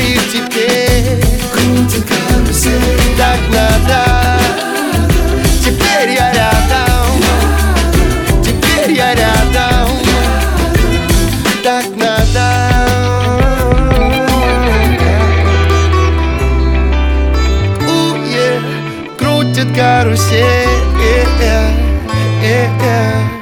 говорит теперь: крутит карусель. так надо. Теперь я рядом, теперь я рядом, так надо. Крутит карусель.